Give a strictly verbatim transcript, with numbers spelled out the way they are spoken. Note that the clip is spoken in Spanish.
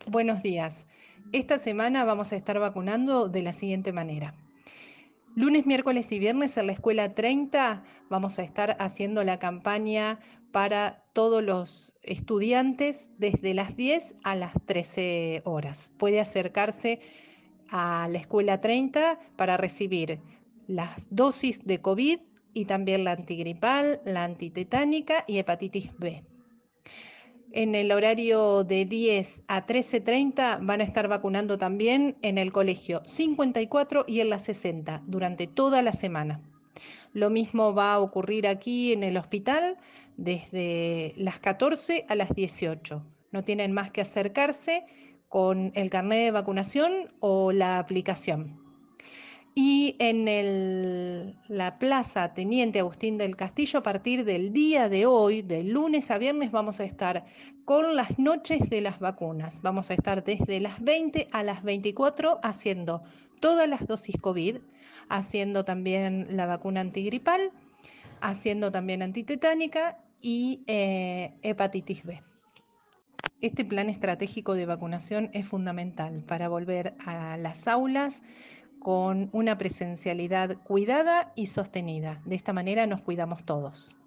Buenos días. Esta semana vamos a estar vacunando de la siguiente manera. Lunes, miércoles y viernes en la escuela treinta vamos a estar haciendo la campaña para todos los estudiantes desde las diez a las trece horas. Puede acercarse a la escuela treinta para recibir las dosis de COVID y también la antigripal, la antitetánica y hepatitis B. En el horario de diez a trece treinta van a estar vacunando también en el colegio cincuenta y cuatro y en la sesenta durante toda la semana. Lo mismo va a ocurrir aquí en el hospital desde las catorce a las dieciocho. No tienen más que acercarse con el carnet de vacunación o la aplicación. Y en el- la Plaza Teniente Agustín del Castillo, a partir del día de hoy, de lunes a viernes, vamos a estar con las noches de las vacunas. Vamos a estar desde las veinte a las veinticuatro haciendo todas las dosis COVID, haciendo también la vacuna antigripal, haciendo también antitetánica y eh, hepatitis B. Este plan estratégico de vacunación es fundamental para volver a las aulas con una presencialidad cuidada y sostenida. De esta manera nos cuidamos todos.